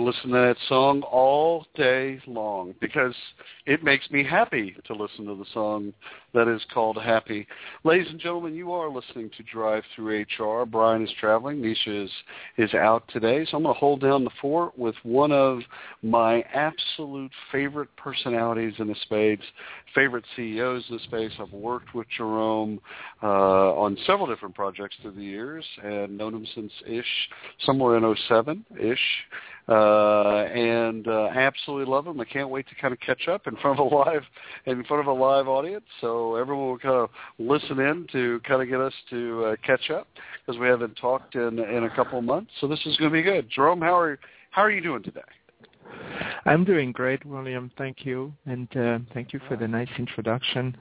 listen to that song all day long because it makes me happy to listen to the song that is called Happy. Ladies and gentlemen, you are listening to Drive Through HR. Brian is traveling. Nisha is out today. So I'm going to hold down the fort with one of my absolute favorite personalities in the space, favorite CEOs in the space. I've worked with Jerome on several different projects through the years and known him since somewhere in 07-ish. And I absolutely love him. I can't wait to kind of catch up in front of a live audience, so everyone will kind of listen in to kind of get us to catch up because we haven't talked in a couple of months. So this is going to be good. Jerome, how are you doing today? I'm doing great, William. Thank you, and thank you for the nice introduction.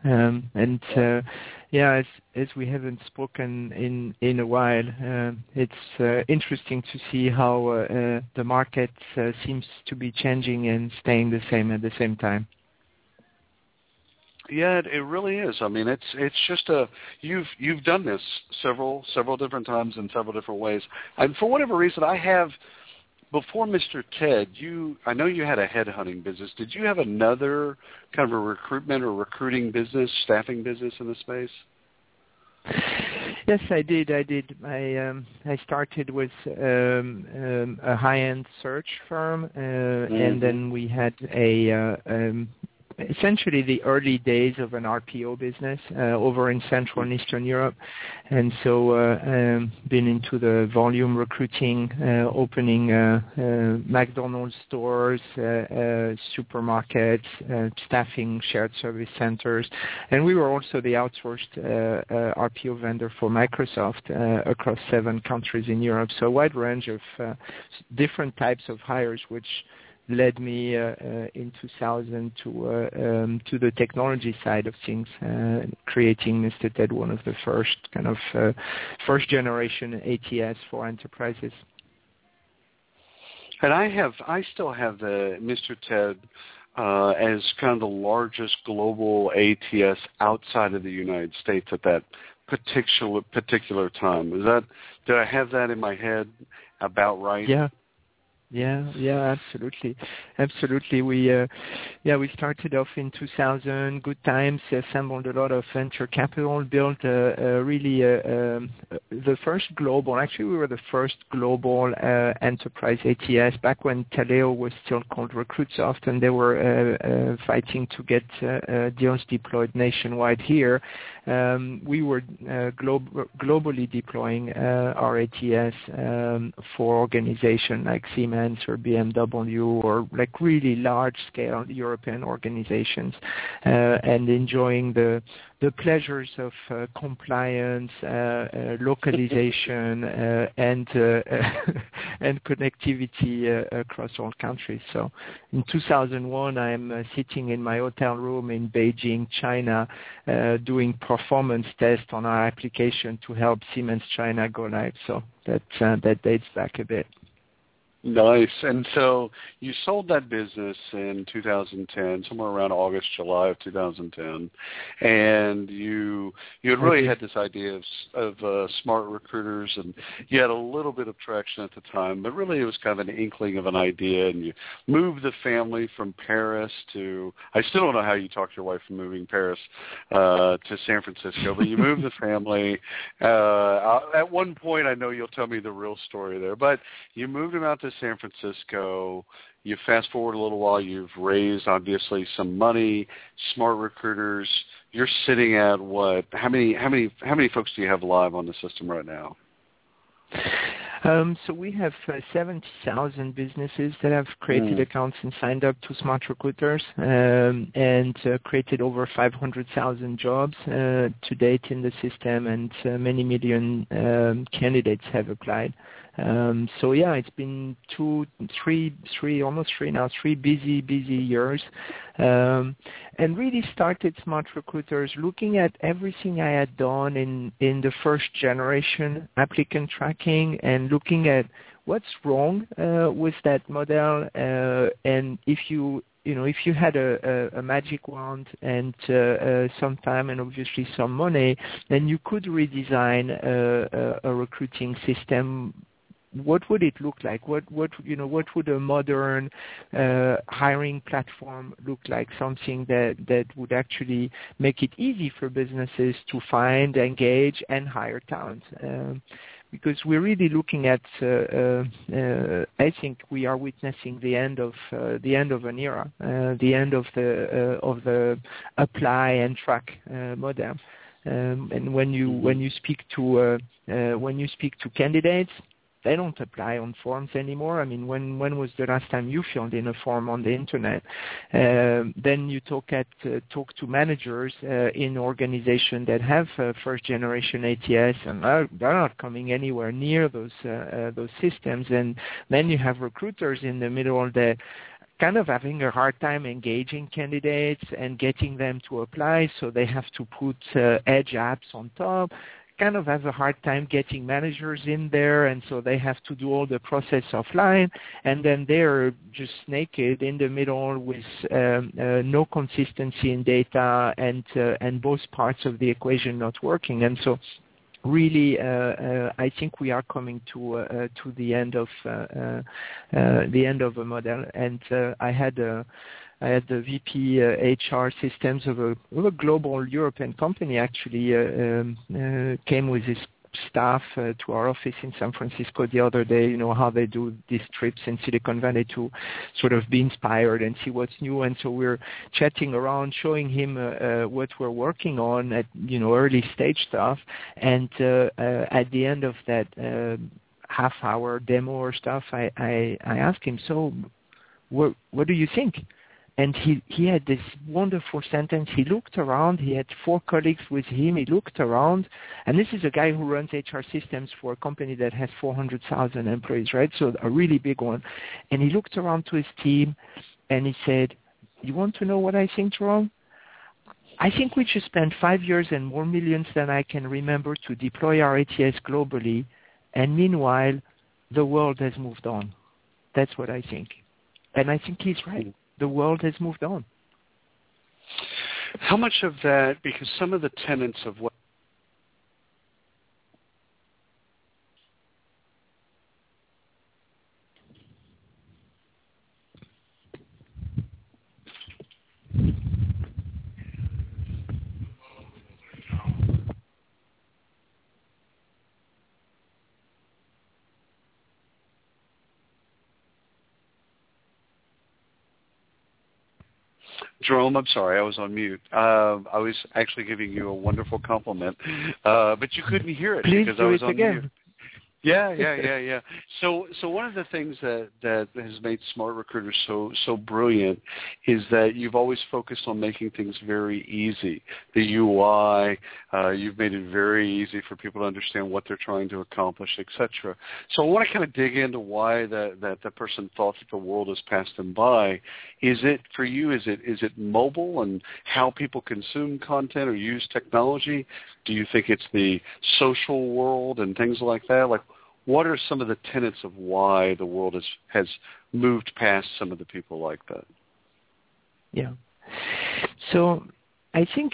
As we haven't spoken in a while, it's interesting to see how the market seems to be changing and staying the same at the same time. Yeah, it really is. I mean, it's just you've done this several different times in several different ways, and for whatever reason, I have. Before Mr. Ted, I know you had a headhunting business. Did you have another kind of a recruitment or recruiting business, staffing business in the space? Yes, I did. I started with a high-end search firm, and then we had essentially the early days of an RPO business over in Central and Eastern Europe. And so been into the volume recruiting, opening McDonald's stores, supermarkets, staffing shared service centers. And we were also the outsourced RPO vendor for Microsoft across 7 countries in Europe. So a wide range of different types of hires, which led me in 2000 to the technology side of things, creating Mr. Ted, one of the first kind of first generation ATS for enterprises. And I still have the Mr. Ted as kind of the largest global ATS outside of the United States at that particular time. Did I have that in my head about right? Yeah, absolutely. We started off in 2000, good times, assembled a lot of venture capital, built really the first global. Actually, we were the first global enterprise ATS back when Taleo was still called Recruitsoft, and they were fighting to get deals deployed nationwide here. We were globally deploying our ATS for organizations like Siemens or BMW or like really large-scale European organizations, and enjoying the pleasures of compliance, localization, and connectivity across all countries. So in 2001, I'm sitting in my hotel room in Beijing, China, doing performance tests on our application to help Siemens China go live. So that dates back a bit. Nice. And so you sold that business in 2010, somewhere around August, July of 2010, and you had really had this idea of smart recruiters, and you had a little bit of traction at the time, but really it was kind of an inkling of an idea, and you moved the family from Paris to, I still don't know how you talked your wife from moving Paris to San Francisco, but you moved the family. At one point, I know you'll tell me the real story there, but you moved them out to San Francisco. You fast forward a little while, you've raised obviously some money, smart recruiters. You're sitting at what? How many folks do you have live on the system right now? So we have 70,000 businesses that have created accounts and signed up to Smart Recruiters, and created over 500,000 jobs to date in the system, and many million candidates have applied. So yeah, it's been almost three busy years, and really started Smart Recruiters looking at everything I had done in the first generation applicant tracking, and looking at what's wrong with that model, and if you had a magic wand and some time and obviously some money, then you could redesign a recruiting system what would it look like? What would a modern hiring platform look like? Something that would actually make it easy for businesses to find, engage, and hire talent. Because we're really looking at, I think we are witnessing the end of an era, the end of the apply and track model. And when you speak to candidates, they don't apply on forms anymore. I mean, when was the last time you filled in a form on the internet? Then you talk to managers in organizations that have first generation ATS, and they're not coming anywhere near those systems. And then you have recruiters in the middle that kind of having a hard time engaging candidates and getting them to apply, so they have to put edge apps on top. Kind of have a hard time getting managers in there, and so they have to do all the process offline, and then they're just naked in the middle with no consistency in data and both parts of the equation not working. And so really, I think we are coming to the end of a model. And I had the VP HR systems of a global European company actually came with his staff to our office in San Francisco the other day, how they do these trips in Silicon Valley to sort of be inspired and see what's new. And so we're chatting around, showing him what we're working on at, early stage stuff. And at the end of that half-hour demo or stuff, I asked him, so what do you think? And he had this wonderful sentence. He looked around. He had 4 colleagues with him. He looked around. And this is a guy who runs HR systems for a company that has 400,000 employees, right? So a really big one. And he looked around to his team, and he said, you want to know what I think, Jerome? I think we should spend 5 years and more millions than I can remember to deploy our ATS globally. And meanwhile, the world has moved on. That's what I think. And I think he's right. The world has moved on. How much of that, because some of the tenets of what Jerome, I'm sorry, I was on mute. I was actually giving you a wonderful compliment, but you couldn't hear it because I was on mute. Yeah. So one of the things that has made Smart Recruiter so brilliant is that you've always focused on making things very easy. The UI, you've made it very easy for people to understand what they're trying to accomplish, etc. So I want to kind of dig into why that the person thought that the world has passed them by. Is it for you? Is it mobile and how people consume content or use technology? Do you think it's the social world and things like that? Like, what are some of the tenets of why the world has moved past some of the people like that? Yeah. So I think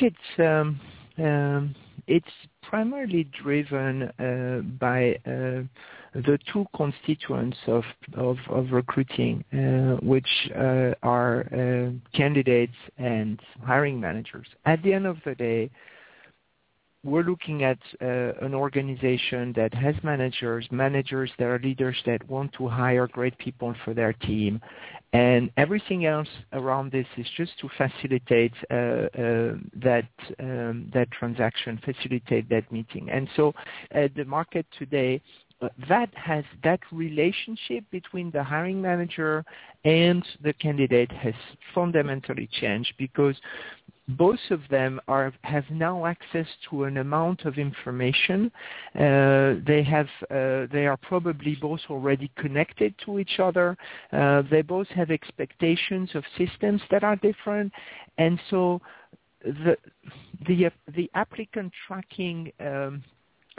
it's primarily driven by the 2 constituents of recruiting, which are candidates and hiring managers. At the end of the day, we're looking at an organization that has managers that are leaders that want to hire great people for their team. And everything else around this is just to facilitate that transaction, facilitate that meeting. And so the market today, that relationship between the hiring manager and the candidate has fundamentally changed because both of them have now access to an amount of information. They are probably both already connected to each other. They both have expectations of systems that are different, and so the applicant tracking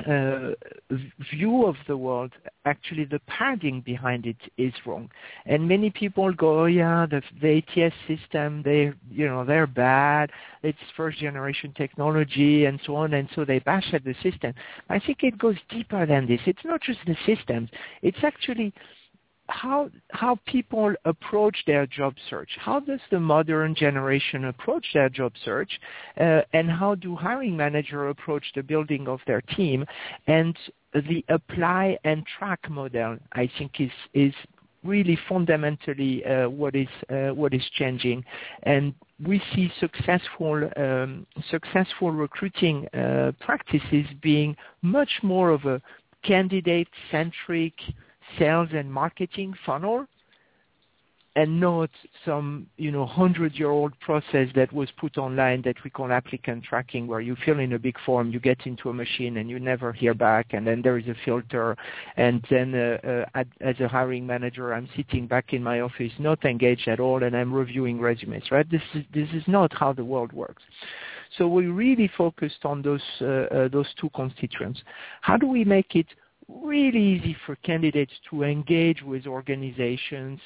view of the world, actually the paradigm behind it is wrong. And many people go, oh yeah, the ATS system, they're bad, it's first generation technology and so on, and so they bash at the system. I think it goes deeper than this. It's not just the systems, it's actually how people approach their job search. How does the modern generation approach their job search, and how do hiring managers approach the building of their team? And the apply and track model, I think, is really fundamentally what is changing. And we see successful recruiting practices being much more of a candidate-centric sales and marketing funnel, and not some 100-year-old process that was put online that we call applicant tracking, where you fill in a big form, you get into a machine, and you never hear back, and then there is a filter, and then as a hiring manager, I'm sitting back in my office, not engaged at all, and I'm reviewing resumes. Right? This is not how the world works. So we really focused on those two constituents. How do we make it really easy for candidates to engage with organizations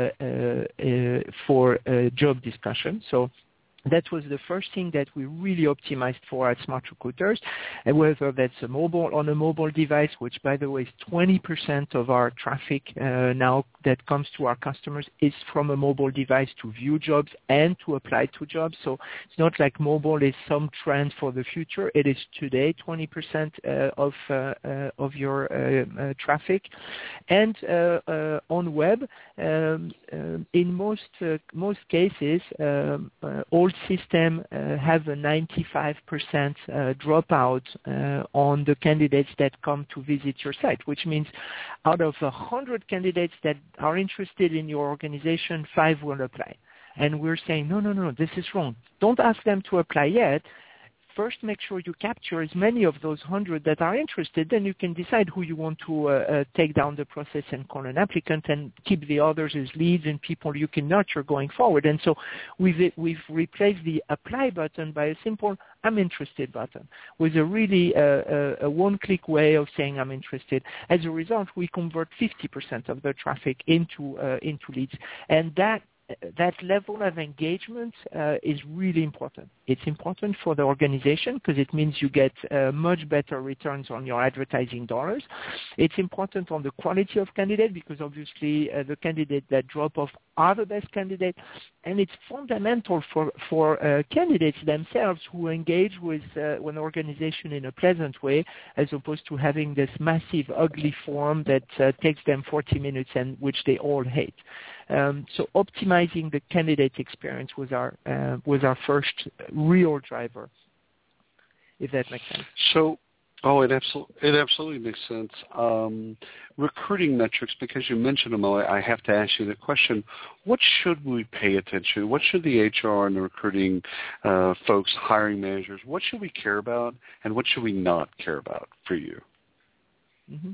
for job discussion? So that was the first thing that we really optimized for at Smart Recruiters, and whether that's on a mobile device, which by the way is 20% of our traffic now that comes to our customers is from a mobile device to view jobs and to apply to jobs. So it's not like mobile is some trend for the future. It is today 20% of your traffic, and on web, in most cases, all systems have a 95% dropout on the candidates that come to visit your site, which means out of 100 candidates that are interested in your organization, 5 will apply. And we're saying, no, this is wrong. Don't ask them to apply yet. First, make sure you capture as many of those 100 that are interested. Then you can decide who you want to take down the process and call an applicant, and keep the others as leads and people you can nurture going forward. And so we've replaced the apply button by a simple I'm interested button, with a really a one-click way of saying I'm interested. As a result, we convert 50% of the traffic into leads, and that level of engagement is really important. It's important for the organization because it means you get much better returns on your advertising dollars. It's important on the quality of candidate, because obviously the candidates that drop off are the best candidates, and it's fundamental for candidates themselves who engage with an organization in a pleasant way, as opposed to having this massive, ugly form that takes them 40 minutes and which they all hate. So optimizing the candidate experience was our first real driver, if that makes sense. So, it absolutely makes sense. Recruiting metrics, because you mentioned them, I have to ask you the question: what should we pay attention to? What should the HR and the recruiting folks, hiring managers, what should we care about, and what should we not care about for you? Mm-hmm.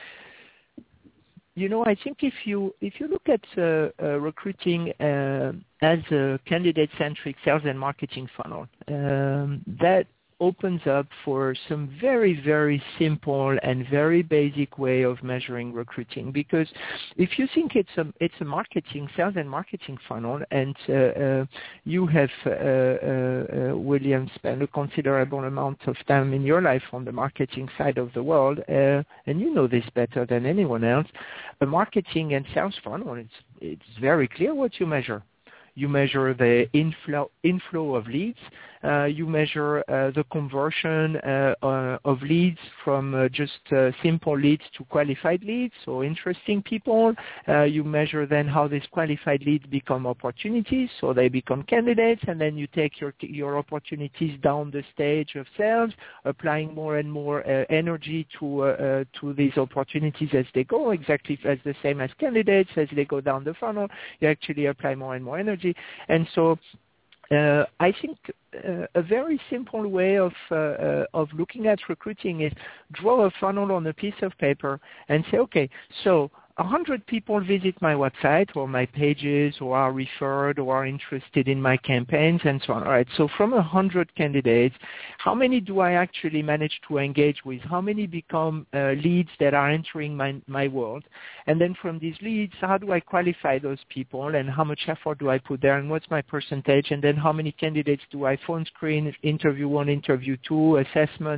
I think if you look at recruiting as a candidate-centric sales and marketing funnel, that opens up for some very, very simple and very basic way of measuring recruiting. Because if you think it's a marketing, sales and marketing funnel, and you have, William, spent a considerable amount of time in your life on the marketing side of the world, and you know this better than anyone else, a marketing and sales funnel, it's very clear what you measure. You measure the inflow of leads. You measure the conversion of leads from just simple leads to qualified leads, so interesting people. You measure then how these qualified leads become opportunities, so they become candidates, and then you take your opportunities down the stage of sales, applying more and more energy to these opportunities as they go, exactly as the same as candidates. As they go down the funnel, you actually apply more and more energy. And so I think a very simple way of looking at recruiting is draw a funnel on a piece of paper and say, okay, so 100 people visit my website or my pages or are referred or are interested in my campaigns and so on. All right, so from 100 candidates, how many do I actually manage to engage with? How many become leads that are entering my world? And then from these leads, how do I qualify those people and how much effort do I put there and what's my percentage? And then how many candidates do I phone screen, interview 1, interview 2, assessment,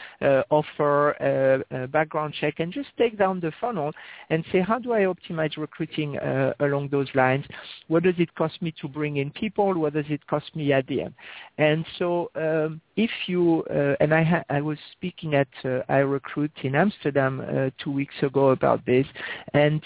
offer, background check, and just take down the funnel and say, how do I optimize recruiting along those lines? What does it cost me to bring in people? What does it cost me at the end? And so if you, and I was speaking at iRecruit in Amsterdam 2 weeks ago about this, and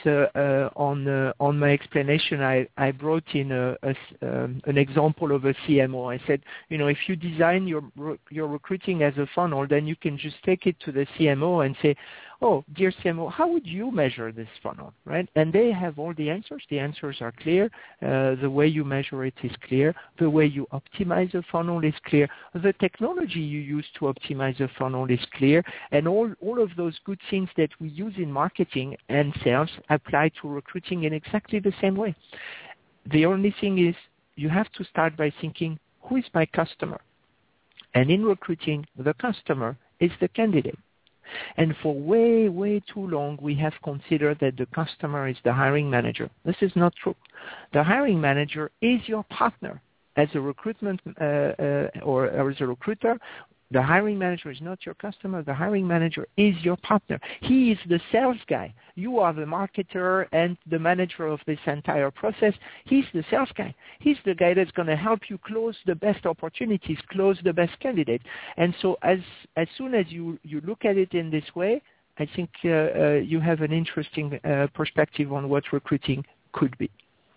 on my explanation, I brought in an example of a CMO. I said, if you design your recruiting as a funnel, then you can just take it to the CMO and say, oh, dear CMO, how would you measure this funnel, right? And they have all the answers. The answers are clear. The way you measure it is clear. The way you optimize a funnel is clear. The technology you use to optimize a funnel is clear. And all of those good things that we use in marketing and sales apply to recruiting in exactly the same way. The only thing is you have to start by thinking, who is my customer? And in recruiting, the customer is the candidate. And for way, way too long, we have considered that the customer is the hiring manager. This is not true. The hiring manager is your partner. As a recruitment or as a recruiter, the hiring manager is not your customer. The hiring manager is your partner. He is the sales guy. You are the marketer and the manager of this entire process. He's the sales guy. He's the guy that's going to help you close the best opportunities, close the best candidates. And so as soon as you look at it in this way, I think you have an interesting perspective on what recruiting could be.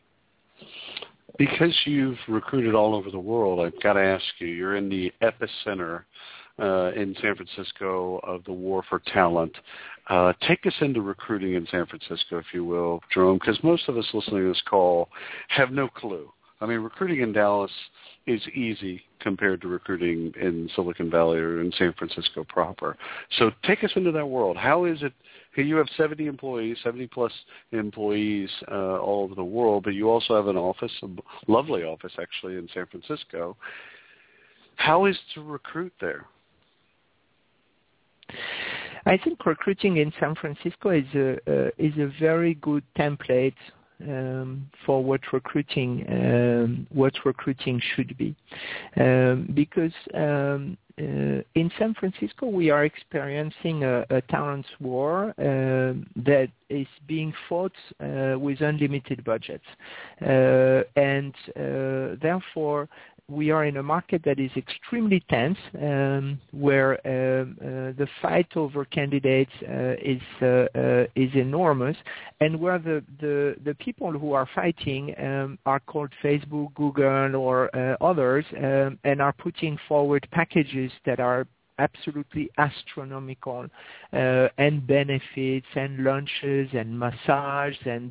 Because you've recruited all over the world, I've got to ask you, you're in the epicenter in San Francisco of the war for talent. Take us into recruiting in San Francisco, if you will, Jerome, because most of us listening to this call have no clue. I mean, recruiting in Dallas is easy compared to recruiting in Silicon Valley or in San Francisco proper. So take us into that world. How is it? You have 70 plus employees all over the world, but you also have an office, a lovely office actually in San Francisco. How is to recruit there? I think recruiting in San Francisco is a very good template for what recruiting should be, because in San Francisco we are experiencing a talent war that is being fought with unlimited budgets, and therefore we are in a market that is extremely tense, where the fight over candidates is enormous, and where the people who are fighting are called Facebook, Google, or others, and are putting forward packages that are absolutely astronomical, and benefits and lunches and massage and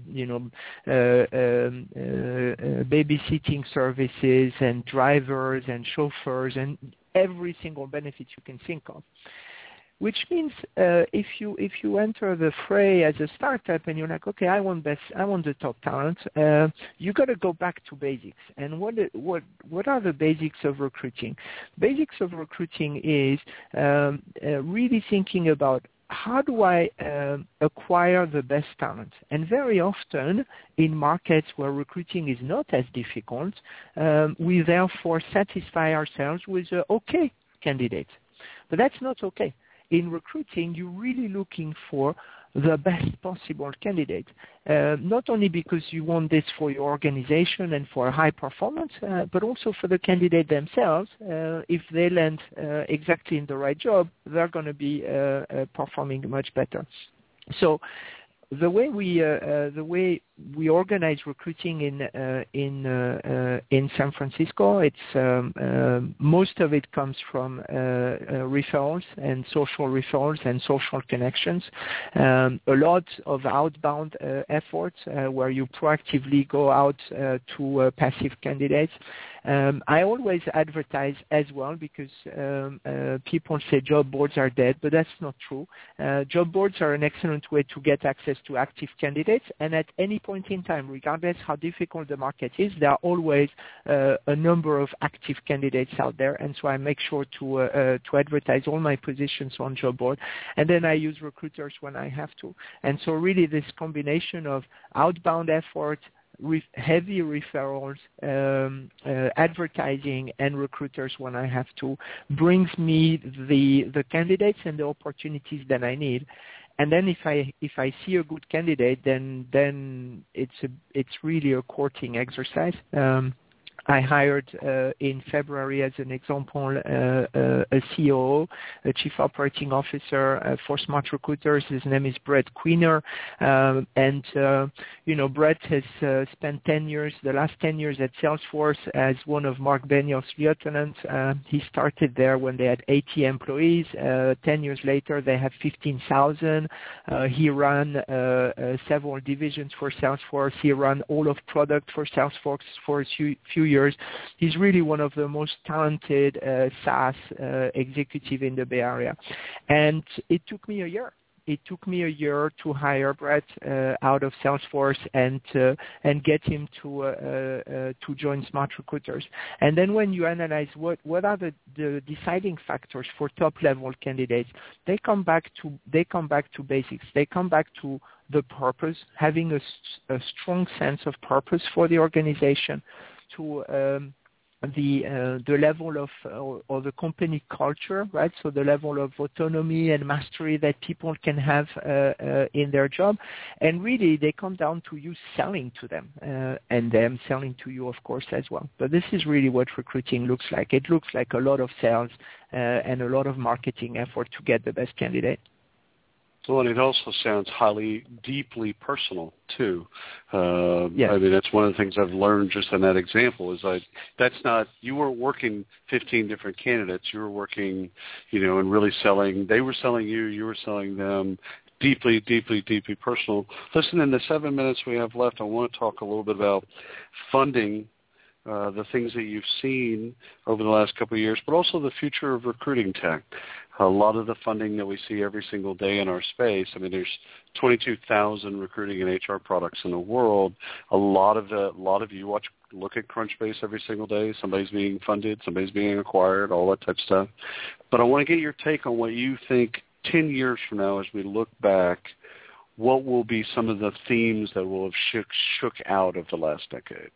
babysitting services and drivers and chauffeurs and every single benefit you can think of. Which means if you enter the fray as a startup and you're like, okay, I want the top talent, you got to go back to basics. And what are the basics of recruiting? Basics of recruiting is really thinking about how do I acquire the best talent? And very often in markets where recruiting is not as difficult, we therefore satisfy ourselves with okay candidates. But that's not okay. In recruiting, you're really looking for the best possible candidate, not only because you want this for your organization and for high performance, but also for the candidate themselves. If they land exactly in the right job, they're going to be performing much better. So the way we organize recruiting in San Francisco. It's most of it comes from referrals and social referrals and social connections. A lot of outbound efforts where you proactively go out to passive candidates. I always advertise as well because people say job boards are dead, but that's not true. Job boards are an excellent way to get access to active candidates, and at any point in time, regardless how difficult the market is, there are always a number of active candidates out there, and so I make sure to advertise all my positions on job board, and then I use recruiters when I have to. And so really this combination of outbound effort, heavy referrals, advertising, and recruiters when I have to, brings me the candidates and the opportunities that I need. And then if I see a good candidate, then it's really a courting exercise. I hired in February, as an example, a COO, a Chief Operating Officer for Smart Recruiters. His name is Brett Queener. Brett has spent the last 10 years at Salesforce as one of Mark Benioff's lieutenants. He started there when they had 80 employees. 10 years later, they have 15,000. He ran several divisions for Salesforce. He ran all of product for Salesforce for a few years. He's really one of the most talented SaaS executive in the Bay Area. And it took me a year. It took me a year to hire Brett out of Salesforce and get him to join Smart Recruiters. And then when you analyze what are the deciding factors for top level candidates, they come back to basics. They come back to the purpose, having a strong sense of purpose for the organization, to the level of or the company culture, right? So the level of autonomy and mastery that people can have in their job, and really they come down to you selling to them and them selling to you, of course, as well. But this is really what recruiting looks like. It looks like a lot of sales and a lot of marketing effort to get the best candidate. Well, and it also sounds deeply personal, too. Yes. I mean, that's one of the things I've learned just in that example is you weren't working 15 different candidates. You were working, and really selling. They were selling you. You were selling them. Deeply, deeply, deeply personal. Listen, in the 7 minutes we have left, I want to talk a little bit about funding, the things that you've seen over the last couple of years, but also the future of recruiting tech. A lot of the funding that we see every single day in our space, I mean, there's 22,000 recruiting and HR products in the world. A lot of you look at Crunchbase every single day. Somebody's being funded, somebody's being acquired, all that type of stuff. But I want to get your take on what you think 10 years from now, as we look back, what will be some of the themes that will have shook out of the last decade?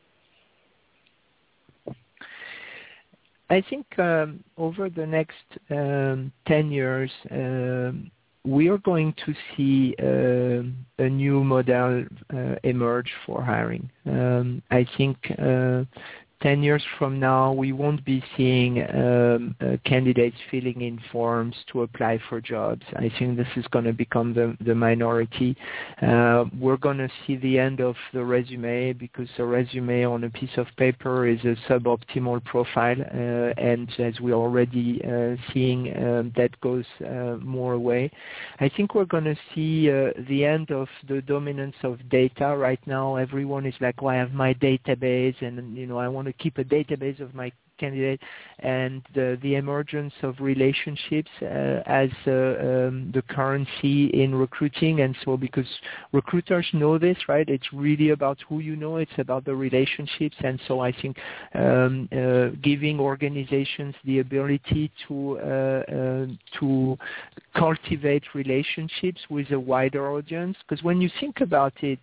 I think over the next 10 years, we are going to see a new model emerge for hiring. I think 10 years from now, we won't be seeing candidates filling in forms to apply for jobs. I think this is going to become the minority. We're going to see the end of the resume, because a resume on a piece of paper is a suboptimal profile, and as we're already seeing, that goes more away. I think we're going to see the end of the dominance of data. Right now, everyone is like, well, I have my database, and I want to keep a database of my candidate, and the emergence of relationships as the currency in recruiting. And so because recruiters know this, right, it's really about who you know, it's about the relationships. And so I think giving organizations the ability to cultivate relationships with a wider audience, because when you think about it,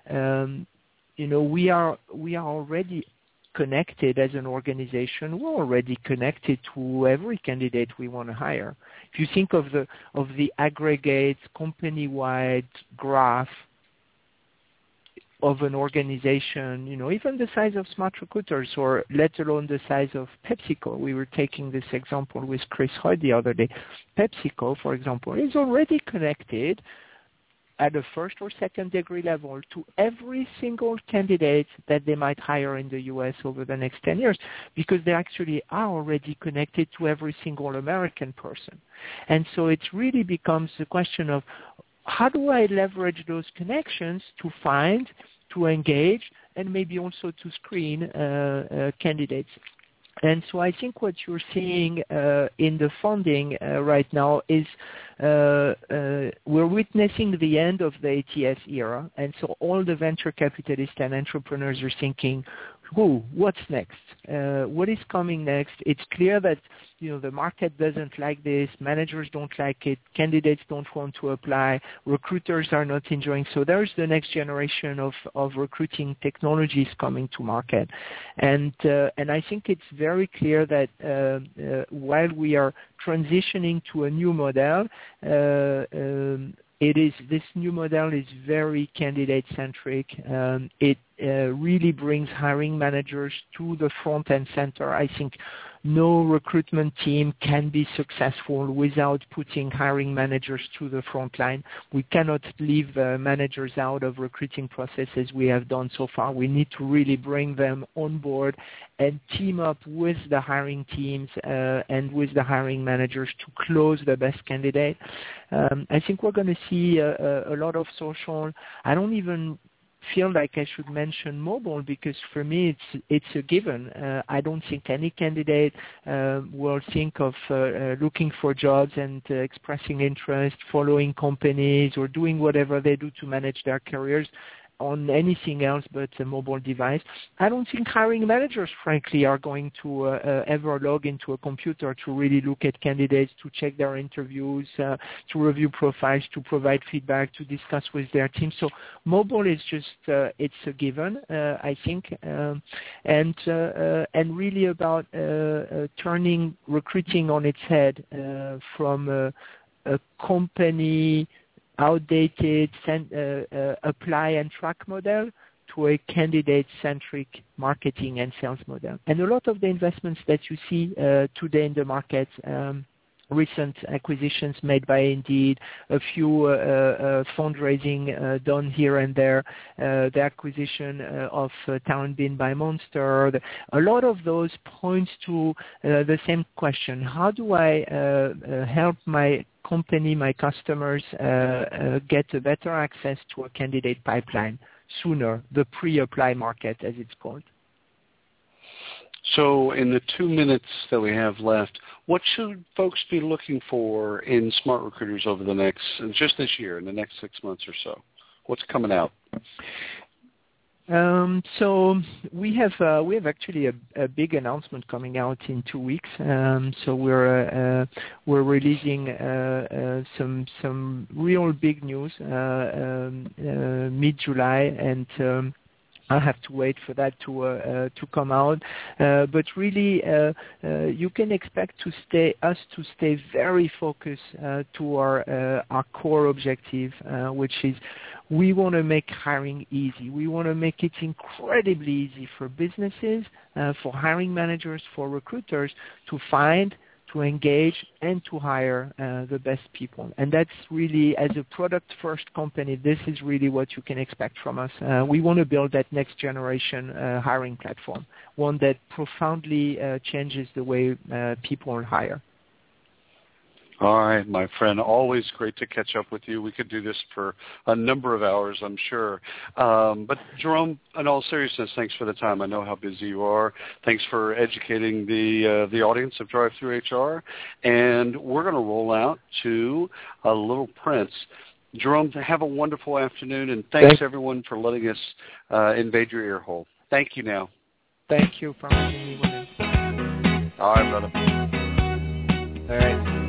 we are already connected as an organization. We're already connected to every candidate we want to hire. If you think of the aggregate company-wide graph of an organization, even the size of Smart Recruiters, or let alone the size of PepsiCo. We were taking this example with Chris Hoy the other day. PepsiCo, for example, is already connected at a first or second degree level to every single candidate that they might hire in the U.S. over the next 10 years, because they actually are already connected to every single American person. And so it really becomes a question of how do I leverage those connections to find, to engage, and maybe also to screen candidates. And so I think what you're seeing in the funding right now is we're witnessing the end of the ATS era. And so all the venture capitalists and entrepreneurs are thinking, what's next? What is coming next? It's clear that the market doesn't like this. Managers don't like it. Candidates don't want to apply. Recruiters are not enjoying. So there's the next generation of recruiting technologies coming to market. And I think it's very clear that while we are transitioning to a new model, this new model is very candidate-centric. It really brings hiring managers to the front and center. I think no recruitment team can be successful without putting hiring managers to the front line. We cannot leave managers out of recruiting processes we have done so far. We need to really bring them on board and team up with the hiring teams and with the hiring managers to close the best candidate. I think we're going to see a lot of social. I don't even feel like I should mention mobile, because for me it's a given. I don't think any candidate will think of looking for jobs and expressing interest, following companies, or doing whatever they do to manage their careers on anything else but a mobile device. I don't think hiring managers, frankly, are going to ever log into a computer to really look at candidates, to check their interviews, to review profiles, to provide feedback, to discuss with their team. So mobile is just, it's a given, I think, and really about turning recruiting on its head from a company outdated apply and track model to a candidate-centric marketing and sales model. And a lot of the investments that you see today in the market, recent acquisitions made by Indeed, a few fundraising done here and there, the acquisition of TalentBean by Monster, a lot of those points to the same question. How do I help my company, my customers, get a better access to a candidate pipeline sooner, the pre-apply market, as it's called? So in the 2 minutes that we have left, what should folks be looking for in Smart Recruiters over the next, just this year, in the next 6 months or so? What's coming out? So we have actually a big announcement coming out in 2 weeks. So we're releasing some real big news mid-July, and I'll have to wait for that to come out. But really, you can expect us to stay very focused to our core objective, which is we want to make hiring easy. We want to make it incredibly easy for businesses, for hiring managers, for recruiters to find, to engage, and to hire the best people. And that's really, as a product-first company, this is really what you can expect from us. We want to build that next generation hiring platform, one that profoundly changes the way people hire. All right, my friend, always great to catch up with you. We could do this for a number of hours, I'm sure. But Jerome, in all seriousness, thanks for the time. I know how busy you are. Thanks for educating the audience of Drive Through HR. And we're going to roll out to a little Prince. Jerome, have a wonderful afternoon, and thanks everyone for letting us invade your ear hole. Thank you now. Thank you for having me, William. All right, brother. All right.